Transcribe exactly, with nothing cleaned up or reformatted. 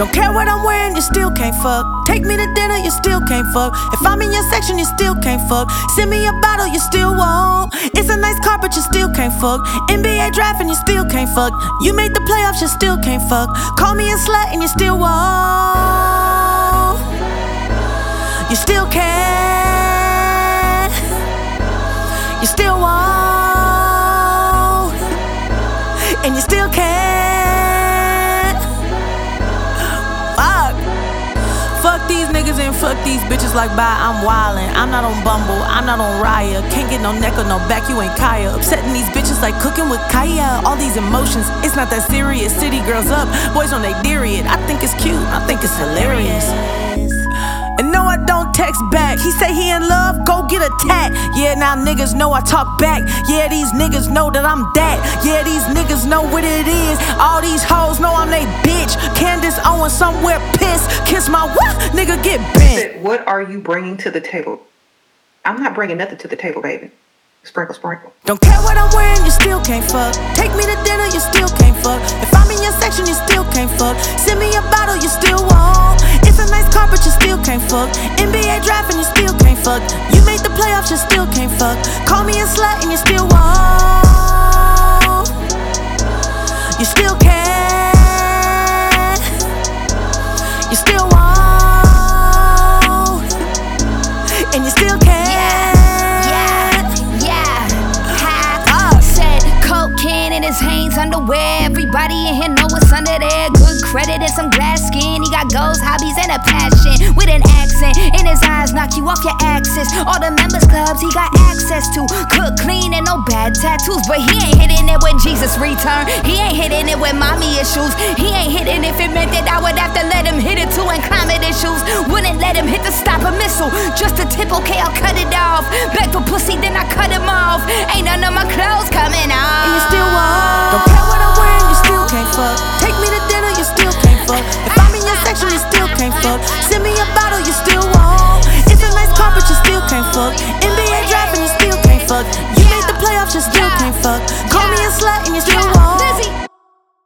Don't care what I'm wearing, you still can't fuck. Take me to dinner, you still can't fuck. If I'm in your section, you still can't fuck. Send me a bottle, you still won't. It's a nice car, but you still can't fuck. N B A draft and you still can't fuck. You made the playoffs, you still can't fuck. Call me a slut and you still won't. You still can't. You still won't. And you still can't. Fuck. Fuck these niggas and fuck these bitches like bye, I'm wildin'. I'm not on Bumble, I'm not on Raya. Can't get no neck or no back, you ain't Kaya. Upsetting these bitches like cooking with Kaya. All these emotions, it's not that serious. City girls up, boys on they period. I think it's cute, I think it's hilarious. And no, I don't text back. He say he in love, go get a tat. Yeah, now niggas know I talk back. Yeah, these niggas know that I'm that. Yeah, these niggas know what it is. All these hoes know I'm they bitch. Candace Owens somewhere pissed. Kiss my what? Nigga get bent. What are you bringing to the table? I'm not bringing nothing to the table, baby. Sprinkle, sprinkle. Don't care what I'm wearing, you still can't fuck. Take me to dinner, you still can't fuck. If I'm in your section, you still can't fuck. Send me a bottle, you still won't. It's a nice car, but you still can't fuck. N B A draft and you still can't fuck. You made the playoffs, you still can't fuck. Call me a slut and you still won't. You still can't. You still won't. And you still can't. His Hanes underwear, everybody in here know what's under there. Good credit and some glass skin. He got goals, hobbies, and a passion with an accent in his eyes, knock you off your axis. All the members clubs he got access to. Cook clean and no bad tattoos, but he ain't hitting it when Jesus returned. He ain't hitting it with mommy issues. He ain't hitting if it meant that I would have to let him hit it too. And climate issues wouldn't let him hit the stop a missile. Just a tip, okay, I'll cut it off. Back for pussy, then I cut him off. Ain't none of my clothes coming off. And you still won't. Don't care what I'm wearing, you still can't fuck. Take me to dinner, you still can't fuck. If I'm in your section, you still can't fuck. Send me a bottle, you still won't. It's a nice car, but you still can't fuck. N B A draft and you still can't fuck. You made the playoffs, you still can't fuck. Call me a slut and you still won't.